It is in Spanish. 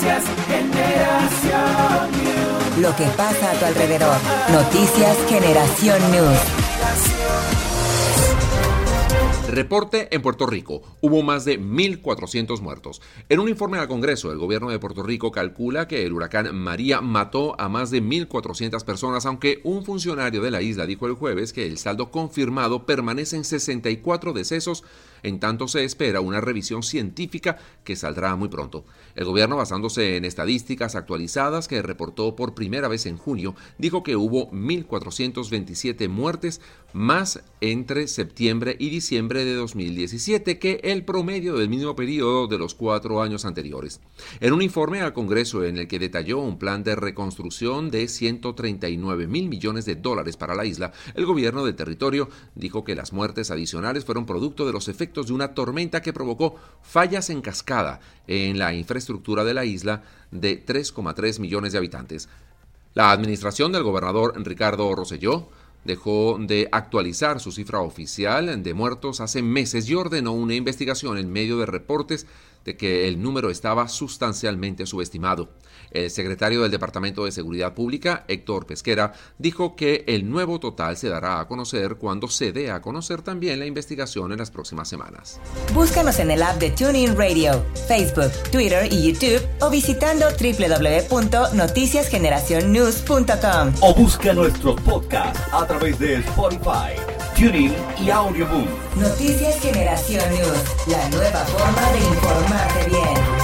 Noticias Generación News. Lo que pasa a tu alrededor. Noticias Generación News. Reporte en Puerto Rico. Hubo más de 1.400 muertos. En un informe al Congreso, el gobierno de Puerto Rico calcula que el huracán María mató a más de 1.400 personas, aunque un funcionario de la isla dijo el jueves que el saldo confirmado permanece en 64 decesos, en tanto se espera una revisión científica que saldrá muy pronto. El gobierno, basándose en estadísticas actualizadas que reportó por primera vez en junio, dijo que hubo 1.427 muertes más entre septiembre y diciembre de 2017 que el promedio del mismo periodo de los 4 años anteriores. En un informe al Congreso en el que detalló un plan de reconstrucción de $139 mil millones para la isla, el gobierno del territorio dijo que las muertes adicionales fueron producto de los efectos de una tormenta que provocó fallas en cascada en la infraestructura de la isla de 3,3 millones de habitantes. La administración del gobernador Ricardo Rosselló dejó de actualizar su cifra oficial de muertos hace meses y ordenó una investigación en medio de reportes de que el número estaba sustancialmente subestimado. El secretario del Departamento de Seguridad Pública, Héctor Pesquera, dijo que el nuevo total se dará a conocer cuando se dé a conocer también la investigación en las próximas semanas. Búscanos en el app de TuneIn Radio, Facebook, Twitter y YouTube o visitando www.noticiasgeneracionnews.com. O busca nuestros podcasts a través de Spotify, TuneIn y Audioboom. Noticias Generación News, la nueva forma de informarte bien.